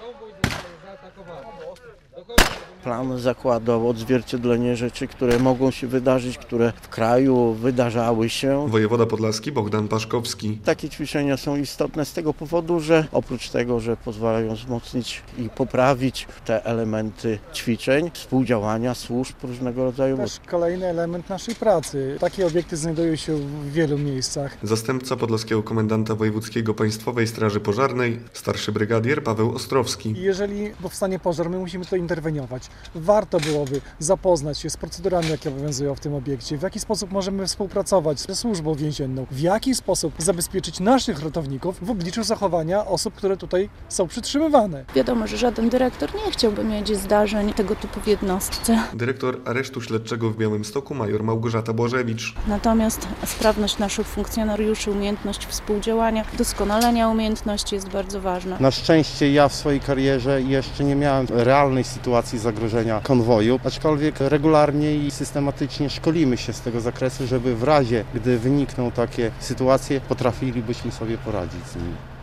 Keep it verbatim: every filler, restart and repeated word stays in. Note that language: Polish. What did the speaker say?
Plan zakładał odzwierciedlenie rzeczy, które mogą się wydarzyć, które w kraju wydarzały się. Wojewoda podlaski Bogdan Paszkowski. Takie ćwiczenia są istotne z tego powodu, że oprócz tego, że pozwalają wzmocnić i poprawić te elementy ćwiczeń, współdziałania służb różnego rodzaju. Też kolejny element naszej pracy. Takie obiekty znajdują się w wielu miejscach. Zastępca podlaskiego komendanta wojewódzkiego Państwowej Straży Pożarnej, starszy brygadier Paweł Ostrowski. I jeżeli powstanie pożar, my musimy to interweniować. Warto byłoby zapoznać się z procedurami, jakie obowiązują w tym obiekcie, w jaki sposób możemy współpracować ze służbą więzienną, w jaki sposób zabezpieczyć naszych ratowników w obliczu zachowania osób, które tutaj są przytrzymywane. Wiadomo, że żaden dyrektor nie chciałby mieć zdarzeń tego typu w jednostce. Dyrektor Aresztu Śledczego w Białymstoku major Małgorzata Błażewicz. Natomiast sprawność naszych funkcjonariuszy, umiejętność współdziałania, doskonalenia umiejętności jest bardzo ważna. Na szczęście ja w swojej karierze jeszcze nie miałem realnej sytuacji zagrożenia konwoju, aczkolwiek regularnie i systematycznie szkolimy się z tego zakresu, żeby w razie, gdy wynikną takie sytuacje, potrafilibyśmy sobie poradzić z nimi.